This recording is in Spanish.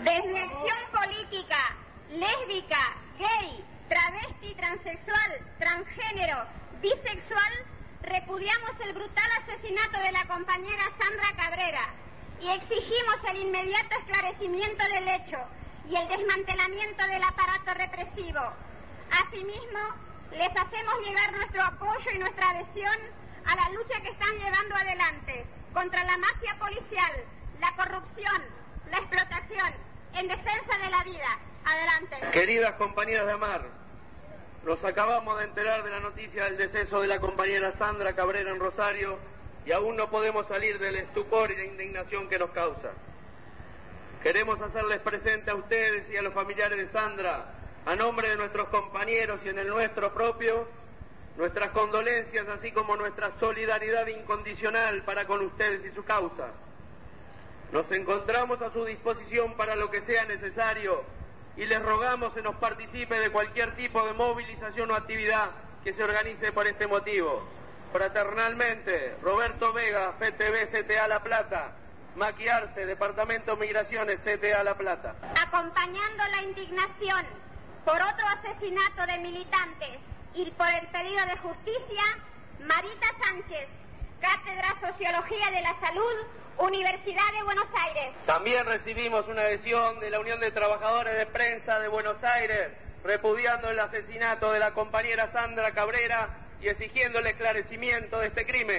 Desde Acción Política, lésbica, gay, travesti, transexual, transgénero, bisexual, repudiamos el brutal asesinato de la compañera Sandra Cabrera y exigimos el inmediato esclarecimiento del hecho y el desmantelamiento del aparato represivo. Asimismo, les hacemos llegar nuestro apoyo y nuestra adhesión a la lucha que están llevando adelante contra la mafia policial, la corrupción, la explotación, en defensa de la vida. Adelante. Queridas compañeras de AMAR, nos acabamos de enterar de la noticia del deceso de la compañera Sandra Cabrera en Rosario y aún no podemos salir del estupor y la indignación que nos causa. Queremos hacerles presente a ustedes y a los familiares de Sandra, a nombre de nuestros compañeros y en el nuestro propio, nuestras condolencias, así como nuestra solidaridad incondicional para con ustedes y su causa. Nos encontramos a su disposición para lo que sea necesario y les rogamos se nos participe de cualquier tipo de movilización o actividad que se organice por este motivo. Fraternalmente, Roberto Vega, PTB CTA La Plata, Maqui Arce, Departamento de Migraciones, CTA La Plata. Acompañando la indignación por otro asesinato de militantes y por el pedido de justicia, Marita Sánchez, Cátedra Sociología de la Salud, Universidad de Buenos Aires. También recibimos una adhesión de la Unión de Trabajadores de Prensa de Buenos Aires, repudiando el asesinato de la compañera Sandra Cabrera y exigiendo el esclarecimiento de este crimen.